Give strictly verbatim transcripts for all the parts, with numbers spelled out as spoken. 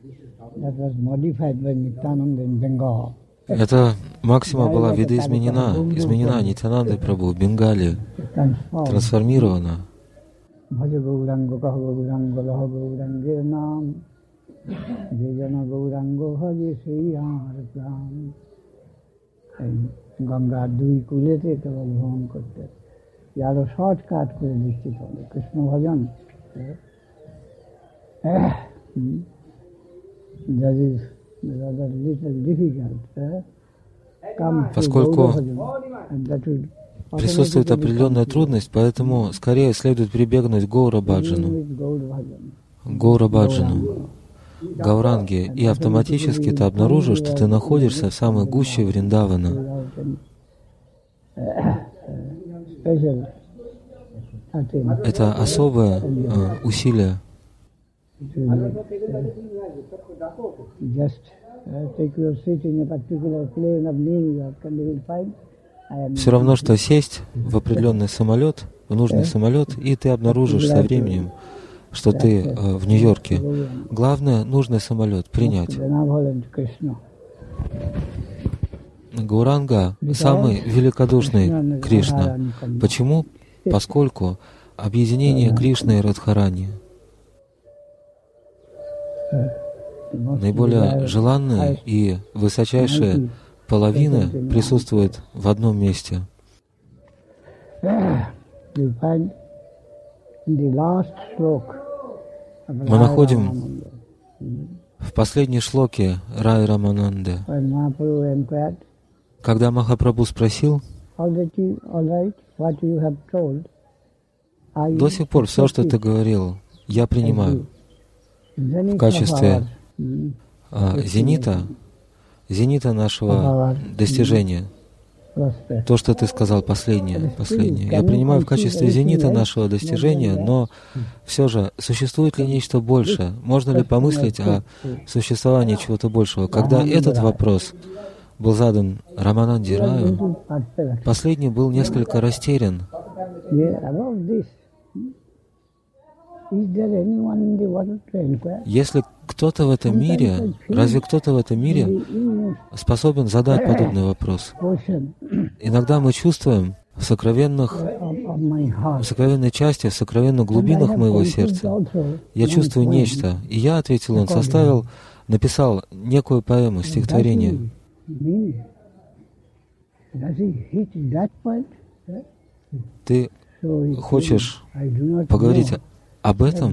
Эта максима была видоизменена, изменена Нитьянандой Прабху в Бенгалии, трансформирована. গঙ্গা দুই কুলেতে কেবল ভ্রমণ করতে আরো শর্টকাট করে দিচ্ছি তবে কৃষ্ণ ভজন that is rather little difficult. Поскольку присутствует определенная трудность, поэтому скорее следует прибегнуть к Гаурабаджану, Гаурабаджану, Гауранге, и автоматически ты обнаружишь, что ты находишься в самой гуще Вриндавана. Это особое э, усилие. Все равно, что сесть в определенный самолет, в нужный самолет, и ты обнаружишь со временем, что ты э, в Нью-Йорке. Главное, нужный самолет принять. Гауранга — самый великодушный Кришна. Почему? Поскольку объединение Кришны и Радхарани наиболее желанные и высочайшие половины присутствуют в одном месте. Мы находим в последней шлоке Рай Рамананды, когда Махапрабху спросил: до сих пор все, что ты говорил, я принимаю в качестве а, зенита, зенита нашего достижения. То, что ты сказал последнее, последнее. Я принимаю в качестве зенита нашего достижения, но все же, существует ли нечто большее? Можно ли помыслить о существовании чего-то большего? Когда этот вопрос был задан Рамананде Раю, последний был несколько растерян. Если кто-то в этом мире, разве кто-то в этом мире способен задать подобный вопрос? Иногда мы чувствуем в сокровенных, в сокровенной части, в сокровенных глубинах моего сердца, я чувствую нечто. И я ответил, он составил, написал некую поэму, стихотворение. Ты хочешь поговорить об этом?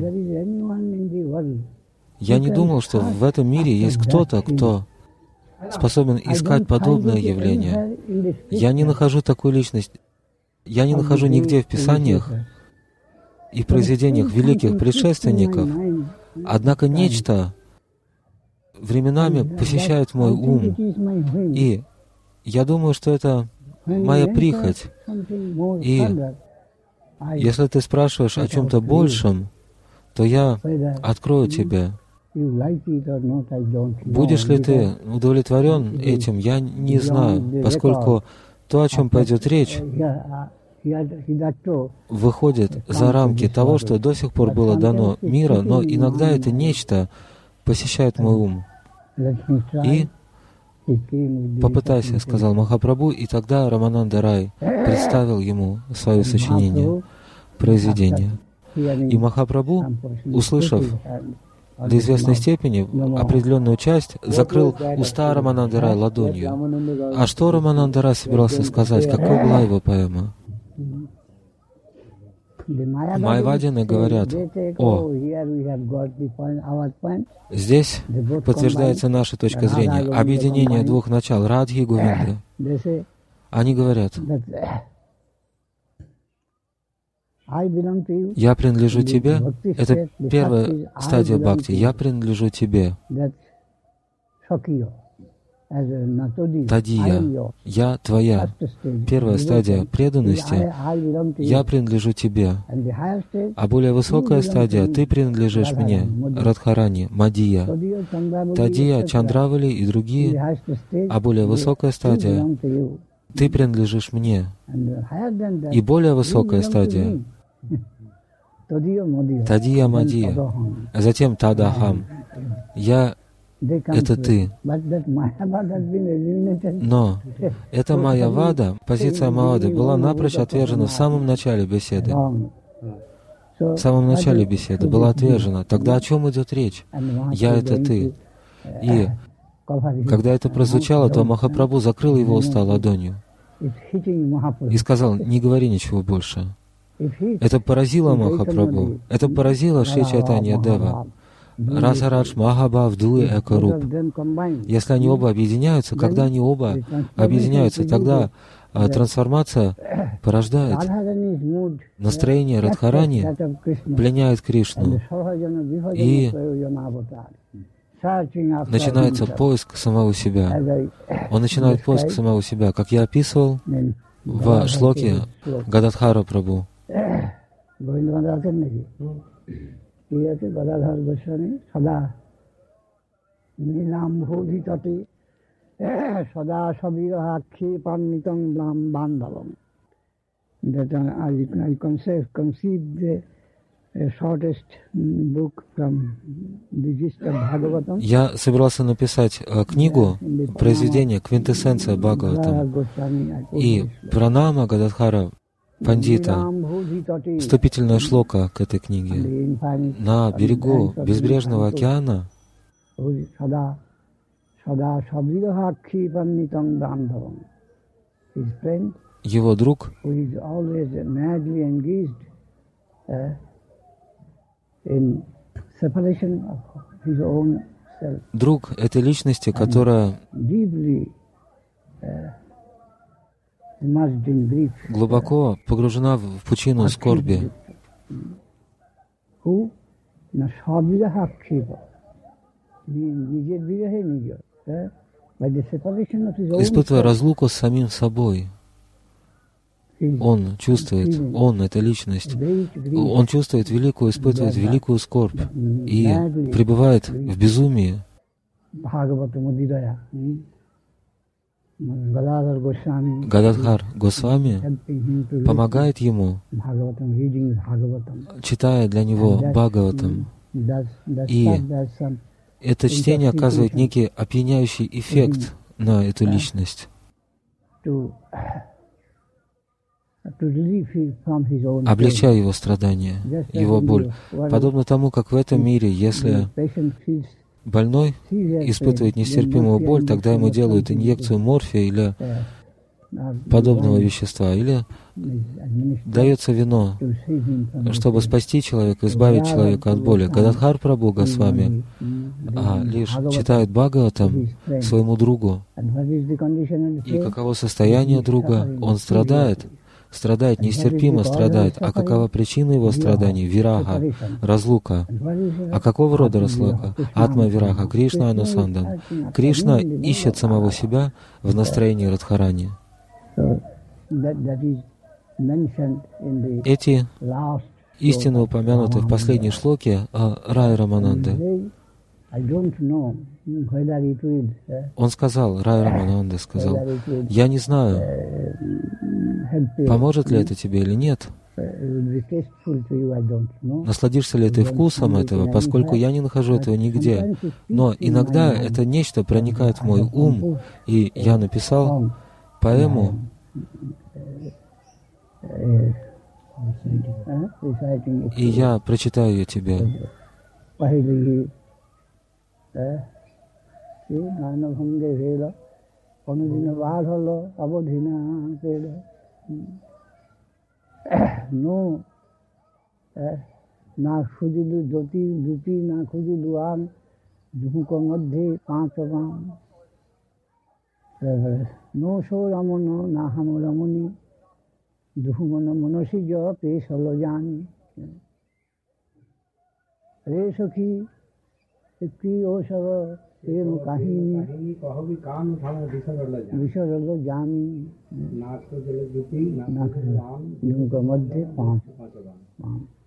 Я не думал, что в этом мире есть кто-то, кто способен искать подобное явление. Я не нахожу такую личность. Я не нахожу нигде в Писаниях и произведениях великих предшественников. Однако нечто временами посещает мой ум. И я думаю, что это моя прихоть. И если ты спрашиваешь о чем-то большем, то я открою тебе. Будешь ли ты удовлетворен этим, я не знаю, поскольку то, о чем пойдет речь, выходит за рамки того, что до сих пор было дано мира, но иногда это нечто посещает мой ум. И попытайся, сказал Махапрабху, и тогда Рамананда Рай представил ему свое сочинение, произведение. И Махапрабху, услышав до известной степени определенную часть, закрыл уста Рамананды Рай ладонью. А что Рамананда Рай собирался сказать? Какой была его поэма? Майявадины говорят: о, здесь подтверждается наша точка зрения, объединение двух начал, Радхи и Говинды. Они говорят: я принадлежу тебе. Это первая стадия бхакти. Я принадлежу тебе. Тадия. Я твоя. Первая стадия преданности. Я принадлежу тебе. А более высокая стадия — ты принадлежишь мне. Радхарани, Мадия. Тадия, Чандравали и другие. А более высокая стадия — ты принадлежишь мне. И более высокая стадия — Тадия Мадия, а затем Тадахам. Я это ты. Но эта майявада, позиция Майявады, была напрочь отвержена в самом начале беседы. В самом начале беседы была отвержена. Тогда о чем идет речь? Я — это ты. И когда это прозвучало, то Махапрабху закрыл его уста ладонью и сказал: не говори ничего больше. Это поразило Махапрабху. Это поразило Шри Чайтанья Дева. Расарадж, Махабхав, Дуи, Экаруп. Если они оба объединяются, когда они оба объединяются, тогда а, трансформация порождает настроение Радхарани, пленяет Кришну. И начинается поиск самого себя. Он начинает поиск самого себя, как я описывал в шлоке Гададхара Прабху. That I, I conceived the shortest book from the gist of Bhagavatam. Я собирался написать uh, книгу, произведение «Квинтэссенция Бхагаватам». И пранама Гададхара Пандита, вступительная шлока к этой книге, на берегу безбрежного океана, его друг, друг этой личности, которая глубоко погружена в пучину скорби, испытывая разлуку с самим собой. Он чувствует, он, эта личность, он чувствует великую, испытывает великую скорбь и пребывает в безумии. Гададхар Госвами помогает ему, читая для него Бхагаватам. И это чтение оказывает некий опьяняющий эффект на эту личность, облегчая его страдания, его боль. Подобно тому, как в этом мире, если больной испытывает нестерпимую боль, тогда ему делают инъекцию морфия или подобного вещества, или дается вино, чтобы спасти человека, избавить человека от боли. Гададхар Прабху Госвами а, лишь читает Бхагаватам своему другу. И каково состояние друга? Он страдает, страдает, нестерпимо страдает. А какова причина его страданий? Вирага, разлука. А какого рода разлука? Атма Вираха, Кришна Анусандан. Кришна ищет самого себя в настроении Радхарани. Эти истины упомянуты в последней шлоке Рай Рамананды. Он сказал, Рай Рамананда сказал: я не знаю, поможет ли это тебе или нет, насладишься ли ты вкусом этого, поскольку я не нахожу этого нигде. Но иногда это нечто проникает в мой ум, и я написал поэму, и я прочитаю ее тебе. No so ramono na hamo ramoni duhumono monosi jo pe solo jani re sokhi ekti o sab prem kahini kahobi kan uthao visharalo jani naak to jale duti naak duhuko madhye panch